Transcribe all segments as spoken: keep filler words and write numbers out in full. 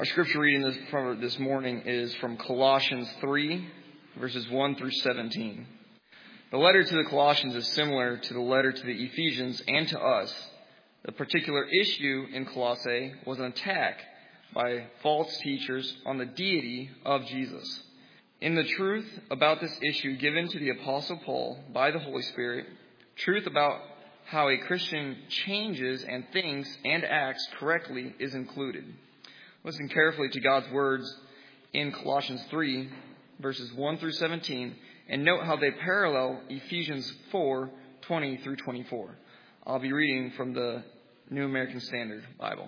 Our scripture reading this, from this morning is from Colossians three, verses one through seventeen. The letter to the Colossians is similar to the letter to the Ephesians and to us. The particular issue in Colossae was an attack by false teachers on the deity of Jesus. In the truth about this issue given to the Apostle Paul by the Holy Spirit, truth about how a Christian changes and thinks and acts correctly is included. Listen carefully to God's words in Colossians three, verses one through seventeen, and note how they parallel Ephesians four, twenty through twenty-four. I'll be reading from the New American Standard Bible.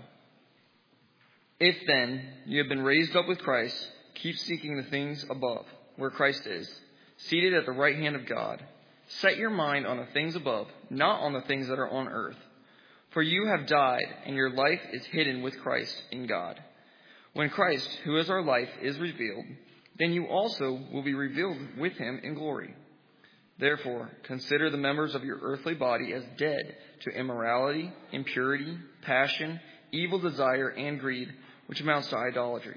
If then you have been raised up with Christ, keep seeking the things above, where Christ is, seated at the right hand of God. Set your mind on the things above, not on the things that are on earth. For you have died, and your life is hidden with Christ in God. When Christ, who is our life, is revealed, then you also will be revealed with him in glory. Therefore, consider the members of your earthly body as dead to immorality, impurity, passion, evil desire, and greed, which amounts to idolatry.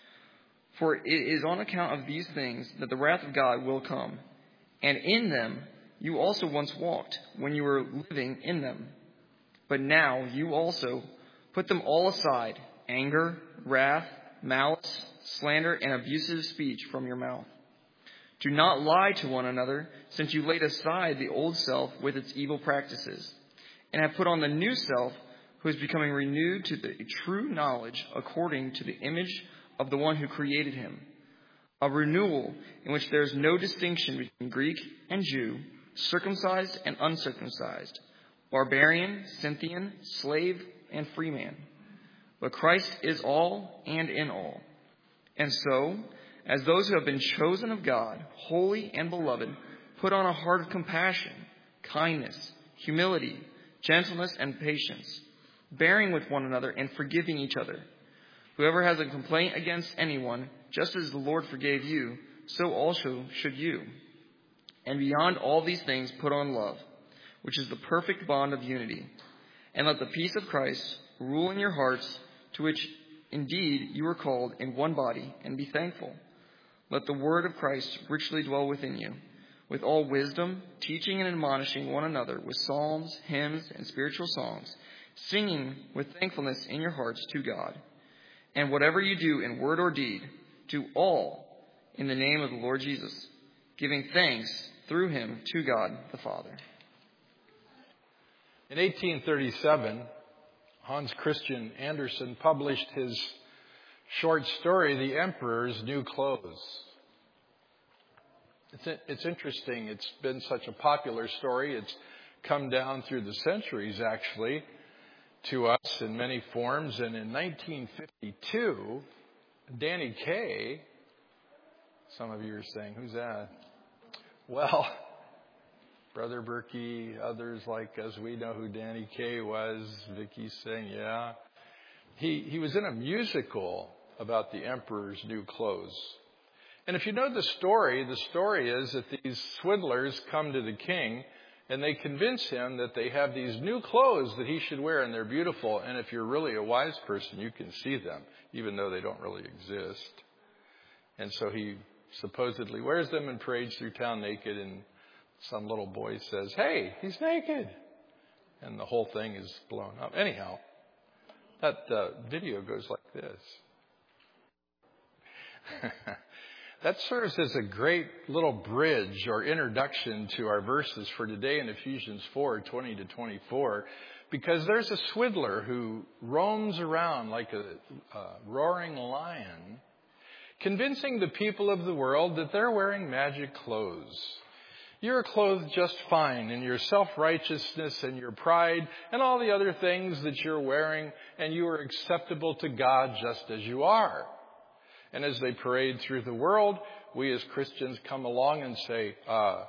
For it is on account of these things that the wrath of God will come. And in them you also once walked when you were living in them. But now you also put them all aside, anger, wrath, malice, slander, and abusive speech from your mouth. Do not lie to one another, since you laid aside the old self with its evil practices, and have put on the new self, who is becoming renewed to the true knowledge according to the image of the one who created him. A renewal in which there is no distinction between Greek and Jew, circumcised and uncircumcised, barbarian, Scythian, slave, and free man. But Christ is all and in all. And so, as those who have been chosen of God, holy and beloved, put on a heart of compassion, kindness, humility, gentleness, and patience, bearing with one another and forgiving each other. Whoever has a complaint against anyone, just as the Lord forgave you, so also should you. And beyond all these things, put on love, which is the perfect bond of unity. And let the peace of Christ rule in your hearts, to which indeed you are called in one body, and be thankful. Let the word of Christ richly dwell within you, with all wisdom, teaching and admonishing one another with psalms, hymns, and spiritual songs, singing with thankfulness in your hearts to God. And whatever you do in word or deed, do all in the name of the Lord Jesus, giving thanks through him to God the Father. In eighteen thirty-seven, Hans Christian Andersen published his short story, The Emperor's New Clothes. It's, it's interesting. It's been such a popular story. It's come down through the centuries, actually, to us in many forms. And in nineteen fifty-two, Danny Kaye, some of you are saying, who's that? Well, Brother Berkey, others like us, we know who Danny Kaye was. Vicky's saying, yeah. He, he was in a musical about the Emperor's New Clothes. And if you know the story, the story is that these swindlers come to the king and they convince him that they have these new clothes that he should wear, and they're beautiful. And if you're really a wise person, you can see them, even though they don't really exist. And so he supposedly wears them and parades through town naked, and some little boy says, hey, he's naked. And the whole thing is blown up. Anyhow, that uh, video goes like this. That serves as a great little bridge or introduction to our verses for today in Ephesians four, twenty to twenty-four, because there's a swindler who roams around like a, a roaring lion, convincing the people of the world that they're wearing magic clothes. You're clothed just fine in your self-righteousness and your pride and all the other things that you're wearing, and you are acceptable to God just as you are. And as they parade through the world, we as Christians come along and say, uh,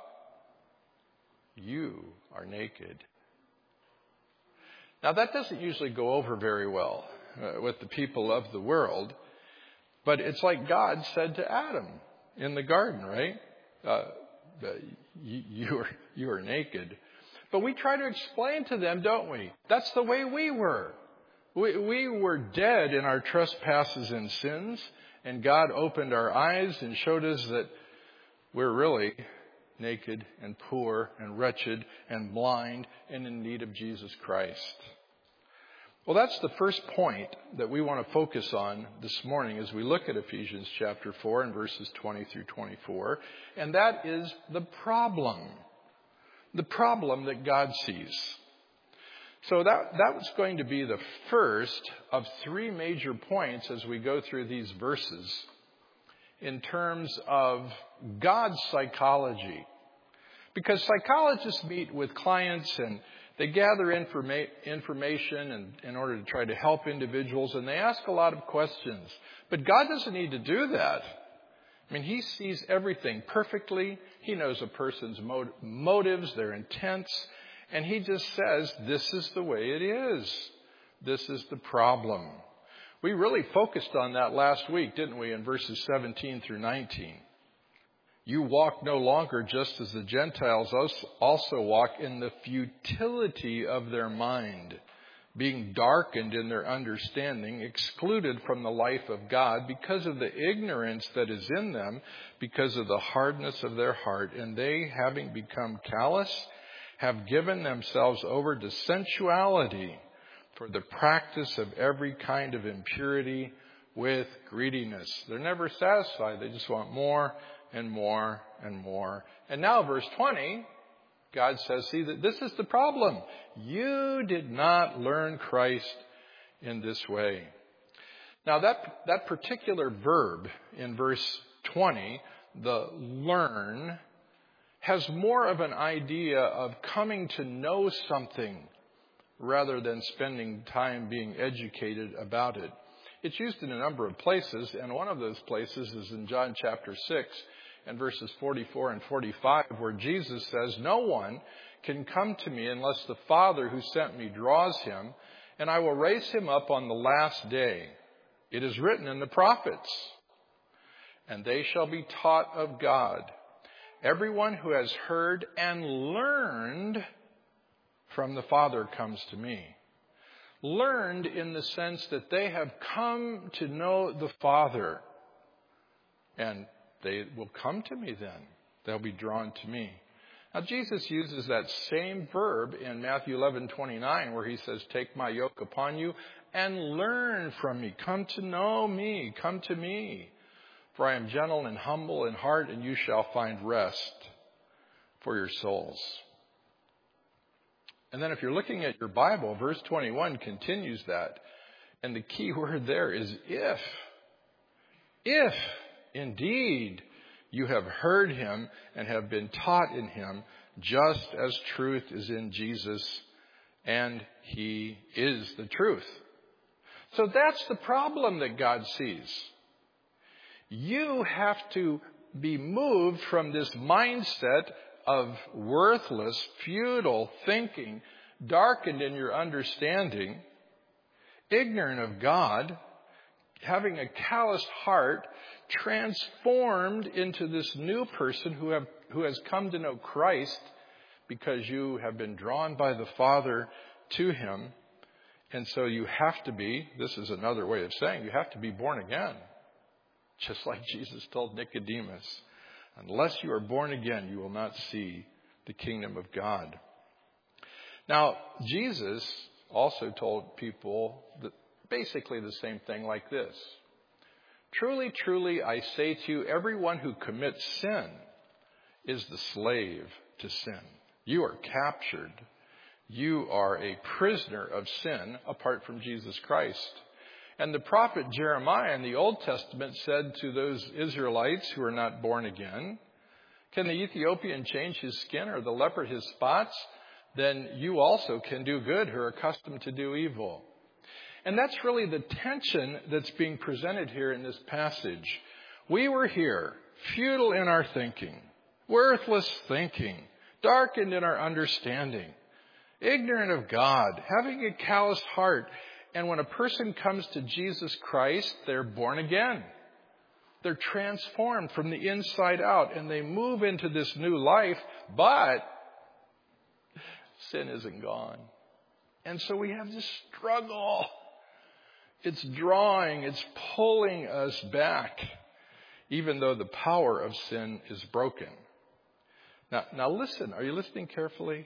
you are naked. Now, that doesn't usually go over very well uh, with the people of the world, but it's like God said to Adam in the garden, right? Uh, you, you, are, you are naked. But we try to explain to them, don't we? That's the way we were. We, we were dead in our trespasses and sins, and God opened our eyes and showed us that we're really naked and poor and wretched and blind and in need of Jesus Christ. Well, that's the first point that we want to focus on this morning as we look at Ephesians chapter four and verses twenty through twenty-four, and that is the problem. The problem that God sees. So that, that was going to be the first of three major points as we go through these verses in terms of God's psychology. Because psychologists meet with clients and they gather informa- information and, in order to try to help individuals, and they ask a lot of questions. But God doesn't need to do that. I mean, He sees everything perfectly. He knows a person's mot- motives, their intents, and He just says, this is the way it is. This is the problem. We really focused on that last week, didn't we, in verses seventeen through nineteen. You walk no longer just as the Gentiles also walk in the futility of their mind, being darkened in their understanding, excluded from the life of God because of the ignorance that is in them, because of the hardness of their heart. And they, having become callous, have given themselves over to sensuality for the practice of every kind of impurity with greediness. They're never satisfied. They just want more and more and more. And now verse twenty, God says, see, that this is the problem. You did not learn Christ in this way. Now that, that particular verb in verse twenty, the learn, has more of an idea of coming to know something rather than spending time being educated about it. It's used in a number of places, and one of those places is in John chapter six and verses forty-four and forty-five, where Jesus says, no one can come to me unless the Father who sent me draws him, and I will raise him up on the last day. It is written in the prophets, and they shall be taught of God. Everyone who has heard and learned from the Father comes to me. Learned in the sense that they have come to know the Father. And they will come to me then. They'll be drawn to me. Now Jesus uses that same verb in Matthew eleven twenty-nine, where He says, take my yoke upon you and learn from me. Come to know me. Come to me. For I am gentle and humble in heart, and you shall find rest for your souls. And then if you're looking at your Bible, verse twenty-one continues that. And the key word there is if. If indeed you have heard Him and have been taught in Him, just as truth is in Jesus, and He is the truth. So that's the problem that God sees. You have to be moved from this mindset of worthless, futile thinking, darkened in your understanding, ignorant of God, having a calloused heart, transformed into this new person who have who has come to know Christ because you have been drawn by the Father to Him. And so you have to be, this is another way of saying, you have to be born again. Just like Jesus told Nicodemus, unless you are born again, you will not see the kingdom of God. Now, Jesus also told people that basically the same thing like this. Truly, truly, I say to you, everyone who commits sin is the slave to sin. You are captured. You are a prisoner of sin apart from Jesus Christ. And the prophet Jeremiah in the Old Testament said to those Israelites who are not born again, can the Ethiopian change his skin or the leopard his spots? Then you also can do good who are accustomed to do evil. And that's really the tension that's being presented here in this passage. We were here, futile in our thinking, worthless thinking, darkened in our understanding, ignorant of God, having a calloused heart. And when a person comes to Jesus Christ, they're born again. They're transformed from the inside out, and they move into this new life, but sin isn't gone. And so we have this struggle. It's drawing, it's pulling us back, even though the power of sin is broken. Now, now listen, are you listening carefully?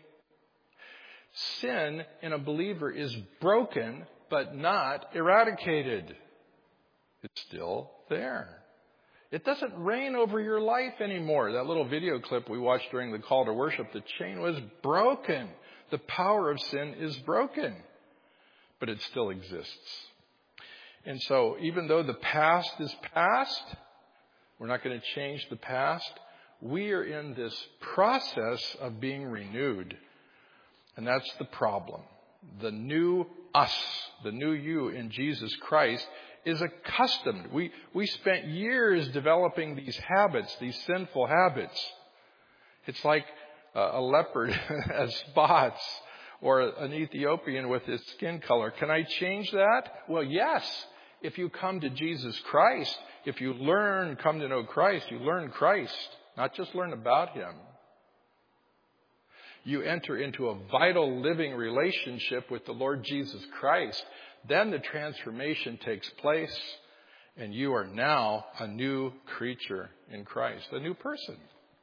Sin in a believer is broken, but not eradicated. It's still there. It doesn't reign over your life anymore. That little video clip we watched during the call to worship, the chain was broken. The power of sin is broken, but it still exists. And so even though the past is past, we're not going to change the past. We are in this process of being renewed. And that's the problem. The new us, the new you in Jesus Christ is accustomed. We, we spent years developing these habits, these sinful habits. It's like a leopard has spots or an Ethiopian with his skin color. Can I change that? Well, yes. If you come to Jesus Christ, if you learn, come to know Christ, you learn Christ, not just learn about Him. You enter into a vital living relationship with the Lord Jesus Christ. Then the transformation takes place, and you are now a new creature in Christ, a new person.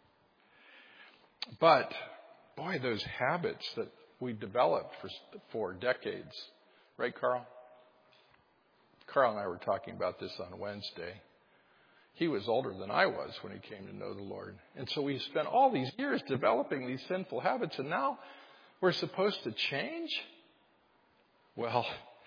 But, boy, those habits that we developed for, for decades. Right, Carl? Carl and I were talking about this on Wednesday. He was older than I was when he came to know the Lord. And so we spent all these years developing these sinful habits, and now we're supposed to change? Well,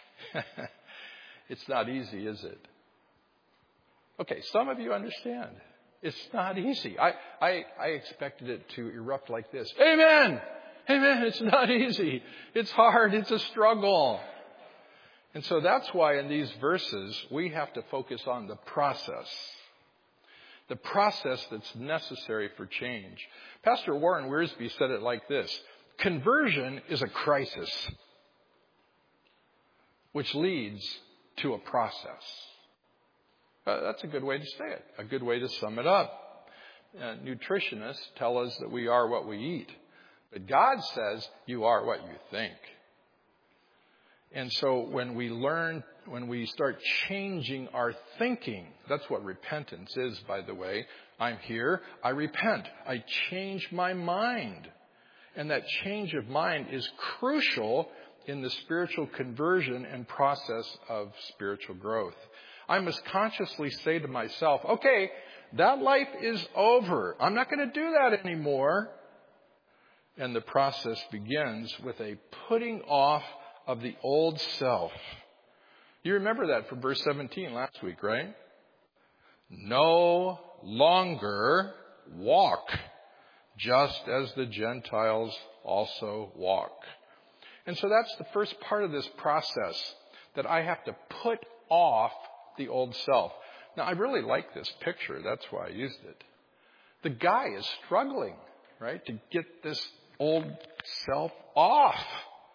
it's not easy, is it? Okay, some of you understand. It's not easy. I, I, I expected it to erupt like this. Amen! Amen! It's not easy. It's hard. It's a struggle. And so that's why in these verses we have to focus on the process. The process that's necessary for change. Pastor Warren Wiersbe said it like this. Conversion is a crisis which leads to a process. Uh, that's a good way to say it, a good way to sum it up. Uh, nutritionists tell us that we are what we eat. But God says you are what you think. And so when we learn, when we start changing our thinking, that's what repentance is, by the way. I'm here, I repent, I change my mind. And that change of mind is crucial in the spiritual conversion and process of spiritual growth. I must consciously say to myself, okay, that life is over. I'm not going to do that anymore. And the process begins with a putting off of the old self. You remember that from verse seventeen last week, right? No longer walk, just as the Gentiles also walk. And so that's the first part of this process, that I have to put off the old self. Now, I really like this picture. That's why I used it. The guy is struggling, right, to get this old self off.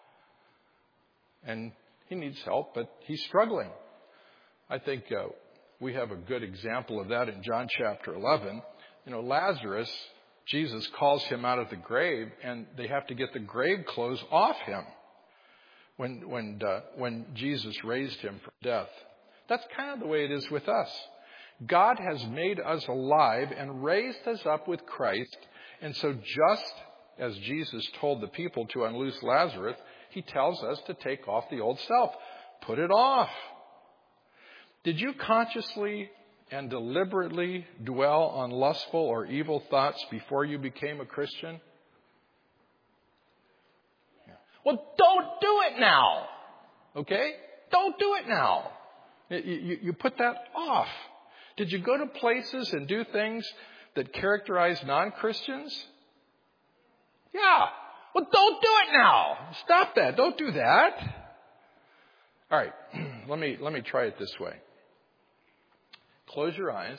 And he needs help, but he's struggling. I think uh, we have a good example of that in John chapter eleven. You know, Lazarus, Jesus calls him out of the grave, and they have to get the grave clothes off him when when uh, when Jesus raised him from death. That's kind of the way it is with us. God has made us alive and raised us up with Christ. And so just as Jesus told the people to unloose Lazarus, He tells us to take off the old self. Put it off. Did you consciously and deliberately dwell on lustful or evil thoughts before you became a Christian? Yeah. Well, don't do it now. Okay? Don't do it now. You, you, you put that off. Did you go to places and do things that characterize non-Christians? Yeah. Well, don't do it now. Stop that. Don't do that. All right. let me let me try it this way. Close your eyes.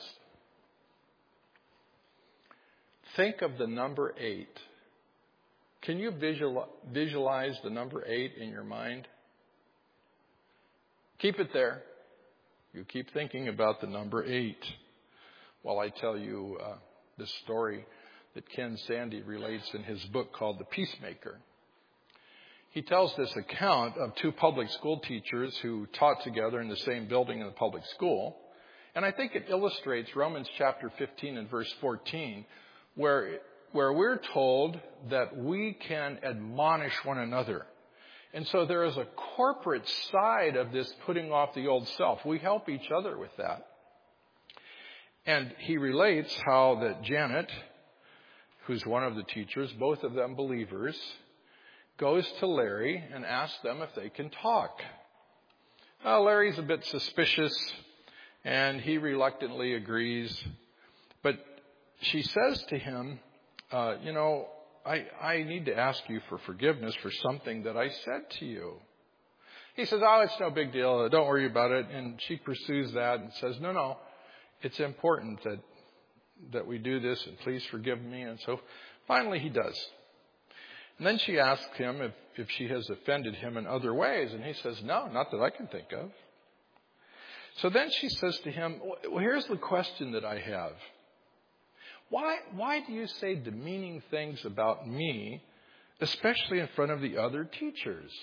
Think of the number eight. Can you visual, visualize the number eight in your mind? Keep it there. You keep thinking about the number eight while I tell you uh, this story that Ken Sande relates in his book called The Peacemaker. he tells this account of two public school teachers who taught together in the same building in the public school. And I think it illustrates Romans chapter fifteen and verse fourteen, where, where we're told that we can admonish one another. And so there is a corporate side of this putting off the old self. We help each other with that. And he relates how that Janet, who's one of the teachers, both of them believers, goes to Larry and asks them if they can talk. Well, Larry's a bit suspicious, and he reluctantly agrees. But she says to him, uh, you know, I, I need to ask you for forgiveness for something that I said to you. He says, oh, it's no big deal. Don't worry about it. And she pursues that and says, no, no, it's important that that we do this, and please forgive me. And so finally he does. And then she asks him if, if she has offended him in other ways. And he says, no, not that I can think of. So then she says to him, well, here's the question that I have. Why, why do you say demeaning things about me, especially in front of the other teachers?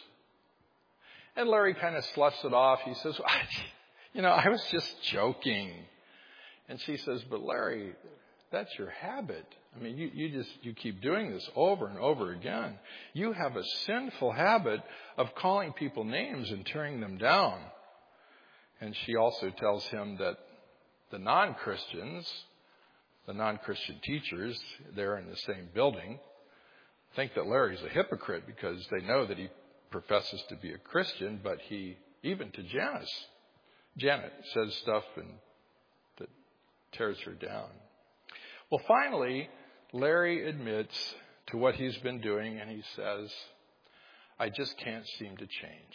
And Larry kind of sloughs it off. He says, you know, I was just joking. And she says, but Larry, that's your habit. I mean, you, you just, you keep doing this over and over again. You have a sinful habit of calling people names and tearing them down. And she also tells him that the non-Christians, the non-Christian teachers there in the same building, think that Larry's a hypocrite because they know that he professes to be a Christian, but he, even to Janice, Janet says stuff and that tears her down. Well, finally, Larry admits to what he's been doing, and he says, I just can't seem to change.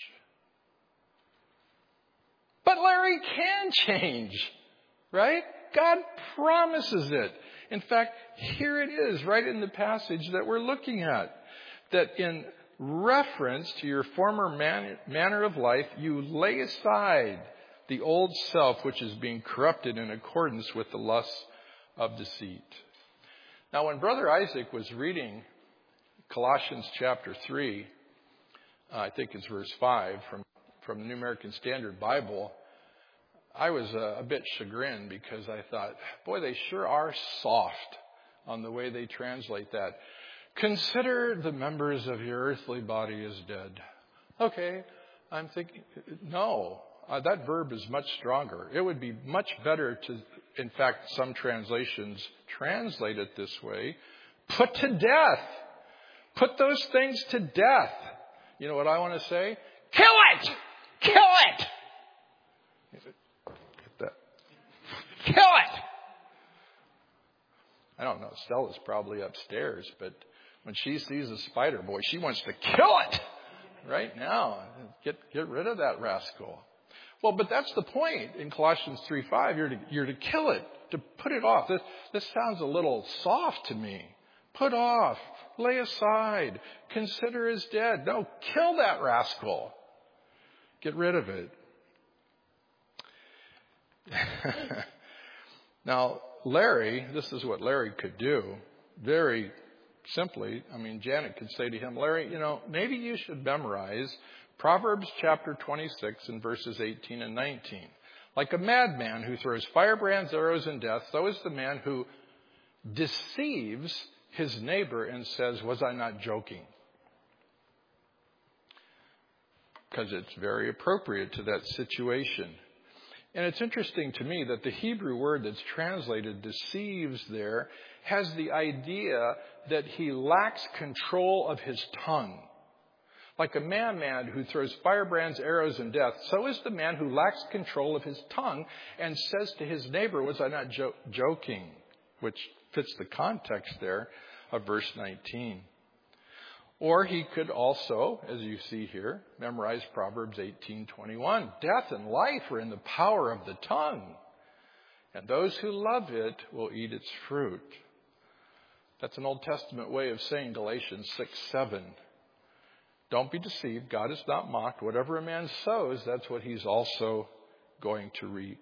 But Larry can change, right? God promises it. In fact, here it is, right in the passage that we're looking at, that in reference to your former man, manner of life, you lay aside the old self, which is being corrupted in accordance with the lusts of deceit. Now, when Brother Isaac was reading Colossians chapter three, uh, I think it's verse five from, from the New American Standard Bible, I was uh, a bit chagrined because I thought, boy, they sure are soft on the way they translate that. Consider the members of your earthly body as dead. Okay, I'm thinking, no, uh, that verb is much stronger. It would be much better to, in fact, some translations translate it this way, put to death. Put those things to death. You know what I want to say? Kill it! Kill it! Kill it! I don't know. Stella's probably upstairs, but when she sees a spider boy, she wants to kill it right now. Get get rid of that rascal. Well, but that's the point in Colossians three five. You're to, you're to kill it, to put it off. This, this sounds a little soft to me. Put off, lay aside, consider as dead. No, kill that rascal. Get rid of it. Now, Larry, this is what Larry could do. Very simply, I mean, Janet could say to him, Larry, you know, maybe you should memorize Proverbs chapter twenty-six and verses eighteen and nineteen. Like a madman who throws firebrands, arrows, and death, so is the man who deceives his neighbor and says, was I not joking? Because it's very appropriate to that situation. And it's interesting to me that the Hebrew word that's translated deceives there has the idea that he lacks control of his tongue. Like a madman who throws firebrands, arrows, and death, so is the man who lacks control of his tongue and says to his neighbor, was I not jo- joking? Which fits the context there of verse nineteen. Or he could also, as you see here, memorize Proverbs eighteen twenty-one. Death and life are in the power of the tongue, and those who love it will eat its fruit. That's an Old Testament way of saying Galatians six seven. Don't be deceived. God is not mocked. Whatever a man sows, that's what he's also going to reap.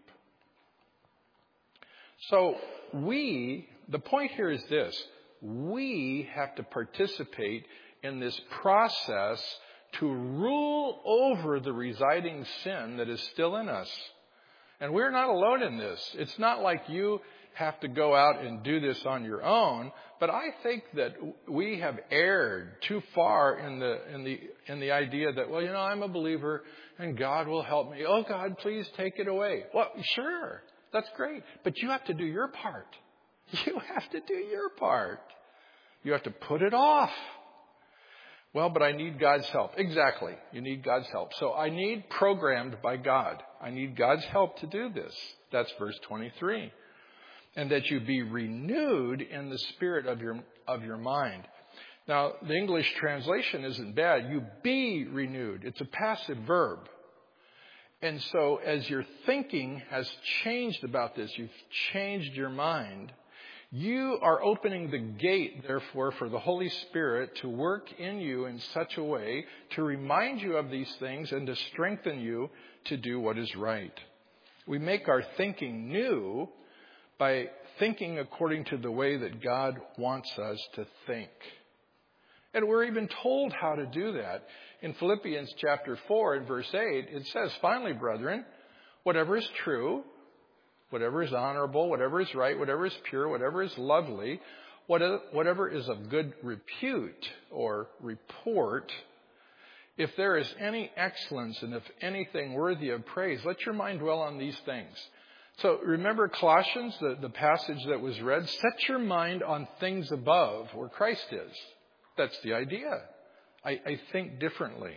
So we, the point here is this. We have to participate in this process to rule over the residing sin that is still in us. And we're not alone in this. It's not like you have to go out and do this on your own, but I think that we have erred too far in the in the in the idea that, well, you know, I'm a believer and God will help me. Oh, God, please take it away. Well, sure, that's great, but you have to do your part. You have to do your part. You have to put it off. Well, but I need God's help. Exactly. You need God's help. So I need programmed by God. I need God's help to do this. That's verse twenty-three. And that you be renewed in the spirit of your of your mind. Now, the English translation isn't bad. You be renewed. It's a passive verb. And so as your thinking has changed about this, you've changed your mind, you are opening the gate, therefore, for the Holy Spirit to work in you in such a way to remind you of these things and to strengthen you to do what is right. We make our thinking new by thinking according to the way that God wants us to think. And we're even told how to do that. In Philippians chapter four and verse eight, it says, finally, brethren, whatever is true, whatever is honorable, whatever is right, whatever is pure, whatever is lovely, whatever is of good repute or report, if there is any excellence and if anything worthy of praise, let your mind dwell on these things. So remember Colossians, the, the passage that was read? Set your mind on things above where Christ is. That's the idea. I, I think differently.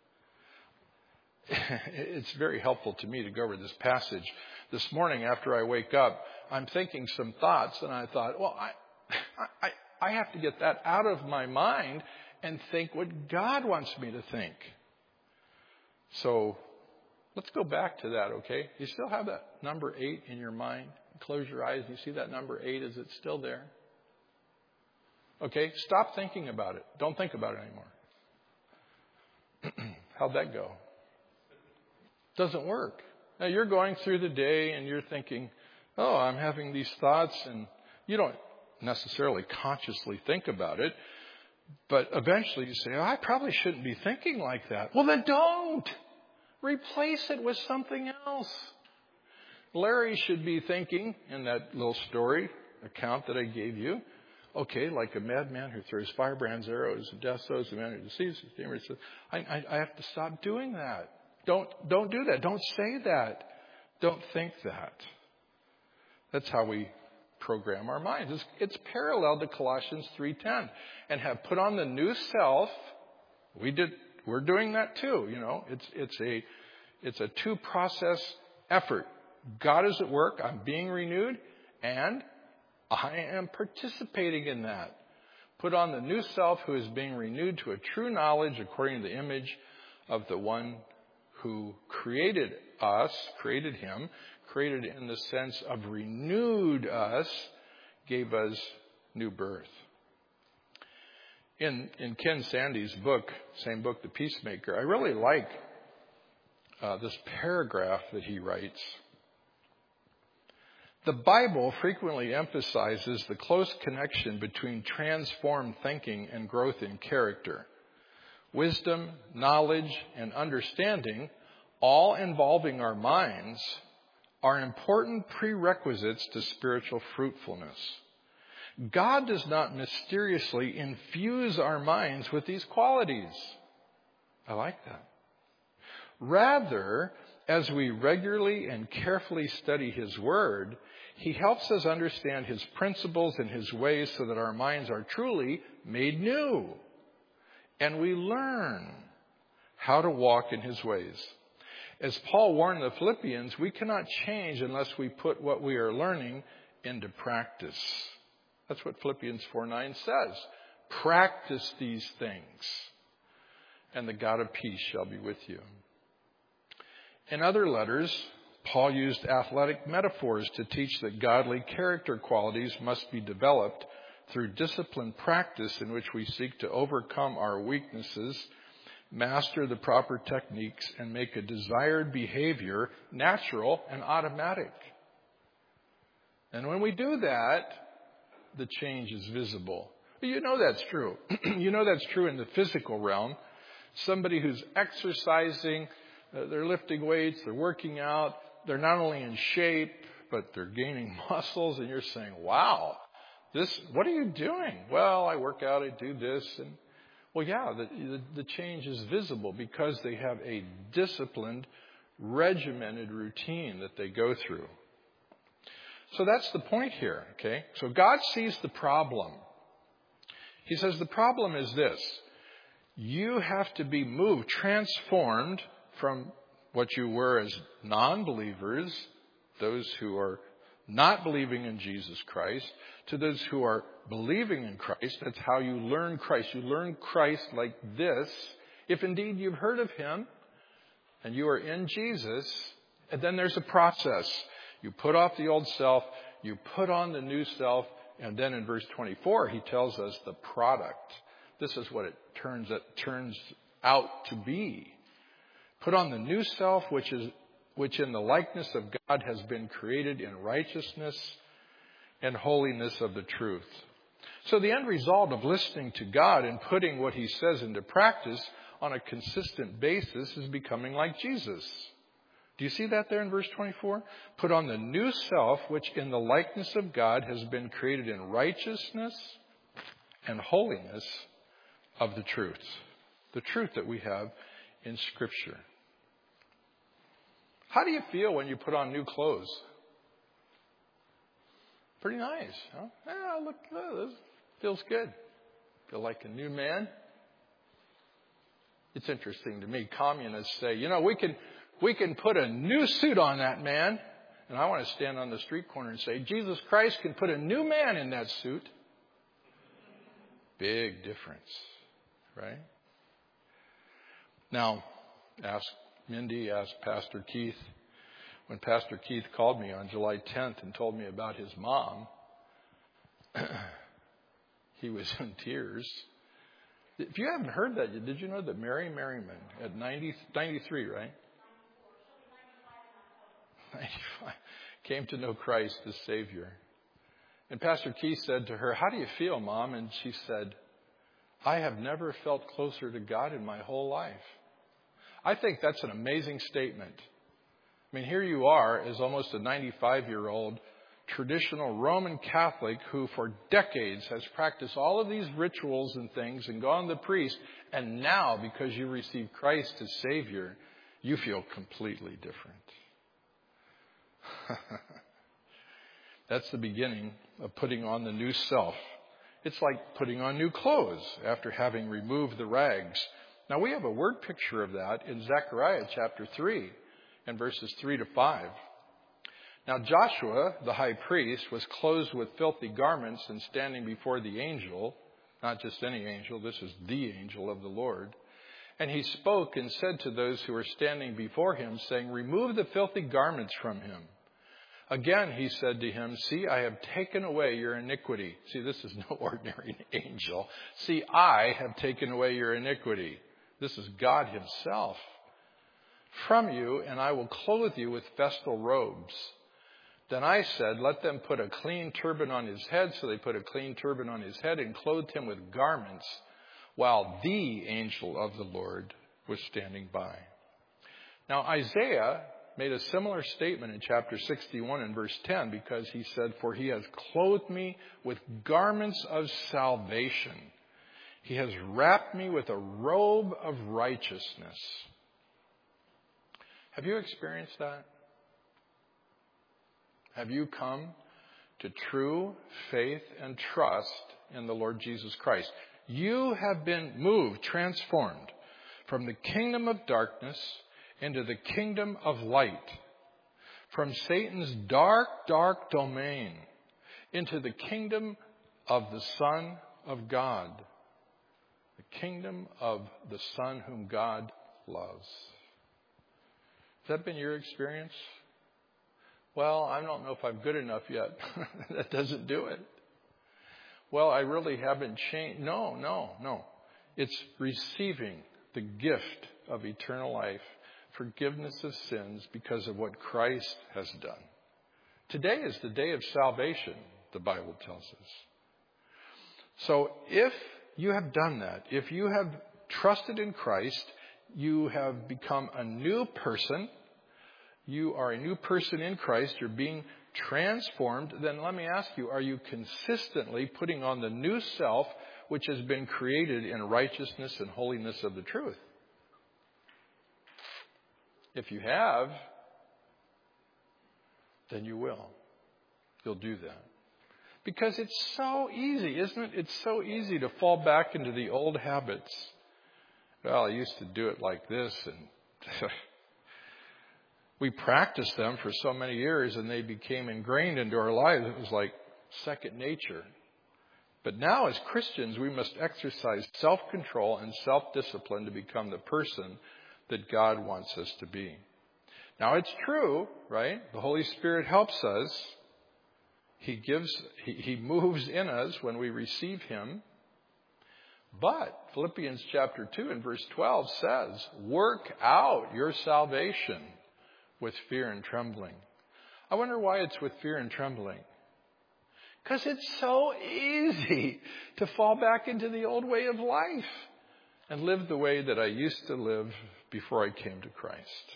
It's very helpful to me to go over this passage. This morning after I wake up, I'm thinking some thoughts, and I thought, well, I, I, I have to get that out of my mind and think what God wants me to think. So let's go back to that, okay? You still have that number eight in your mind? Close your eyes. You see that number eight? Is it still there? Okay, stop thinking about it. Don't think about it anymore. How'd that go? Doesn't work. Now you're going through the day and you're thinking, oh, I'm having these thoughts, and you don't necessarily consciously think about it, but eventually you say, oh, I probably shouldn't be thinking like that. Well, then don't. Replace it with something else. Larry should be thinking, in that little story account that I gave you, okay, like a madman who throws firebrands, arrows, and death throws the man who deceives his demons. I, I, I have to stop doing that. Don't, don't do that. Don't say that. Don't think that. That's how we program our minds. It's, it's parallel to Colossians three ten. And have put on the new self. We did, we're doing that too. You know, it's, it's a, it's a two process effort. God is at work. I'm being renewed, and I am participating in that. Put on the new self, who is being renewed to a true knowledge according to the image of the one who created us, created him, created in the sense of renewed us, gave us new birth. In, in Ken Sande's book, same book, The Peacemaker, I really like uh, this paragraph that he writes. The Bible frequently emphasizes the close connection between transformed thinking and growth in character. Wisdom, knowledge, and understanding, all involving our minds, are important prerequisites to spiritual fruitfulness. God does not mysteriously infuse our minds with these qualities. I like that. Rather, as we regularly and carefully study His Word, He helps us understand His principles and His ways so that our minds are truly made new. And we learn how to walk in His ways. As Paul warned the Philippians, we cannot change unless we put what we are learning into practice. That's what Philippians four nine says. Practice these things, and the God of peace shall be with you. In other letters, Paul used athletic metaphors to teach that godly character qualities must be developed through disciplined practice in which we seek to overcome our weaknesses, master the proper techniques, and make a desired behavior natural and automatic. And when we do that, the change is visible. You know that's true. You know that's true in the physical realm. Somebody who's exercising, uh, they're lifting weights, they're working out, they're not only in shape, but they're gaining muscles, and you're saying, wow, this, what are you doing? Well, I work out, I do this. And well, yeah, the, the, the change is visible because they have a disciplined, regimented routine that they go through. So that's the point here, okay? So God sees the problem. He says the problem is this. You have to be moved, transformed from what you were as non-believers, those who are not believing in Jesus Christ, to those who are believing in Christ. That's how you learn Christ. You learn Christ like this. If indeed you've heard of him and you are in Jesus, and then there's a process. You put off the old self, you put on the new self, and then in verse twenty-four, he tells us the product. This is what it turns, it turns out to be. Put on the new self, which is which in the likeness of God has been created in righteousness and holiness of the truth. So the end result of listening to God and putting what he says into practice on a consistent basis is becoming like Jesus. Do you see that there in verse twenty-four? Put on the new self, which in the likeness of God has been created in righteousness and holiness of the truth. The truth that we have in Scripture. How do you feel when you put on new clothes? Pretty nice, huh? Yeah, look, oh, this feels good. Feel like a new man. It's interesting to me. Communists say, you know, we can we can put a new suit on that man. And I want to stand on the street corner and say, Jesus Christ can put a new man in that suit. Big difference, right? Now, ask Mindy, ask Pastor Keith. When Pastor Keith called me on July tenth and told me about his mom, he was in tears. If you haven't heard that, did you know that Mary Merriman at ninety, ninety-three, right? ninety-five, came to know Christ as Savior. And Pastor Keith said to her, how do you feel, Mom? And she said, I have never felt closer to God in my whole life. I think that's an amazing statement. I mean, here you are as almost a ninety-five-year-old traditional Roman Catholic who for decades has practiced all of these rituals and things and gone to the priest. And now, because you received Christ as Savior, you feel completely different. That's the beginning of putting on the new self. It's like putting on new clothes after having removed the rags. Now, we have a word picture of that in Zechariah chapter three and verses three to five. Now, Joshua, the high priest, was clothed with filthy garments and standing before the angel, not just any angel, this is the angel of the Lord. And he spoke and said to those who were standing before him, saying, remove the filthy garments from him. Again, he said to him, see, I have taken away your iniquity. See, this is no ordinary angel. See, I have taken away your iniquity. This is God himself. From you, and I will clothe you with festal robes. Then I said, let them put a clean turban on his head. So they put a clean turban on his head and clothed him with garments, while the angel of the Lord was standing by. Now, Isaiah made a similar statement in chapter sixty-one and verse ten, because he said, for he has clothed me with garments of salvation. He has wrapped me with a robe of righteousness. Have you experienced that? Have you come to true faith and trust in the Lord Jesus Christ? You have been moved, transformed from the kingdom of darkness into the kingdom of light, from Satan's dark, dark domain into the kingdom of the Son of God, the kingdom of the Son whom God loves. Has that been your experience? Well, I don't know if I'm good enough yet. That doesn't do it. Well, I really haven't changed. No, no, no. It's receiving the gift of eternal life, forgiveness of sins because of what Christ has done. Today is the day of salvation, the Bible tells us. So if you have done that, if you have trusted in Christ, you have become a new person. You are a new person in Christ. You're being transformed. Then let me ask you, are you consistently putting on the new self, which has been created in righteousness and holiness of the truth? If you have, then you will. You'll do that. Because it's so easy, isn't it? It's so easy to fall back into the old habits. Well, I used to do it like this, and we practiced them for so many years, and they became ingrained into our lives. It was like second nature. But now, as Christians, we must exercise self-control and self-discipline to become the person that God wants us to be. Now, it's true, right? The Holy Spirit helps us. He gives, he, he moves in us when we receive Him. But Philippians chapter two and verse twelve says, work out your salvation with fear and trembling. I wonder why it's with fear and trembling. Because it's so easy to fall back into the old way of life and live the way that I used to live before I came to Christ.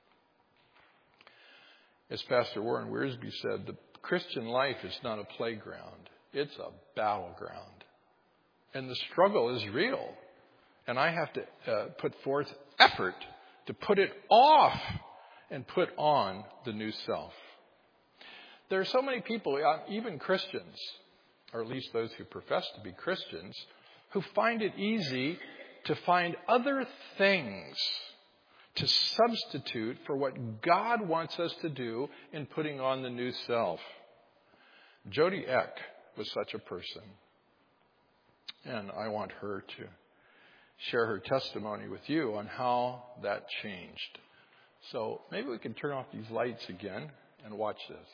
As Pastor Warren Wiersbe said, the Christian life is not a playground. It's a battleground. And the struggle is real. And I have to uh, put forth effort to put it off and put on the new self. There are so many people, even Christians, or at least those who profess to be Christians, who find it easy to find other things to substitute for what God wants us to do in putting on the new self. Jody Eck was such a person. And I want her to share her testimony with you on how that changed. So maybe we can turn off these lights again and watch this.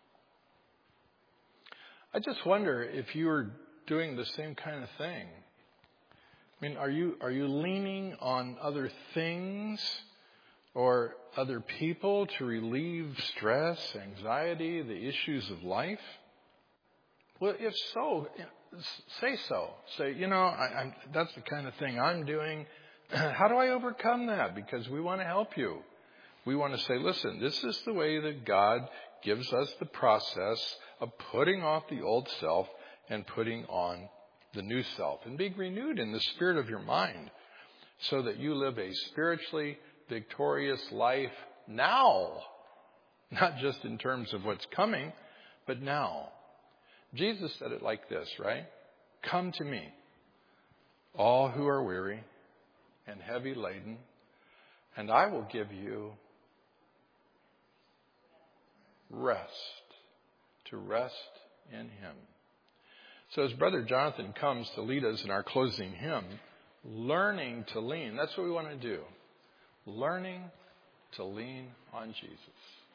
I just wonder if you are doing the same kind of thing. I mean, are you are you leaning on other things or other people to relieve stress, anxiety, the issues of life? Well, if so, say so. Say, you know, I, I'm, that's the kind of thing I'm doing. How do I overcome that? Because we want to help you. We want to say, listen, this is the way that God gives us the process of putting off the old self and putting on the new self and being renewed in the spirit of your mind so that you live a spiritually victorious life now, not just in terms of what's coming, but now. Jesus said it like this, right? Come to me, all who are weary and heavy laden, and I will give you rest, to rest in Him. So as Brother Jonathan comes to lead us in our closing hymn, learning to lean, that's what we want to do. Learning to lean on Jesus.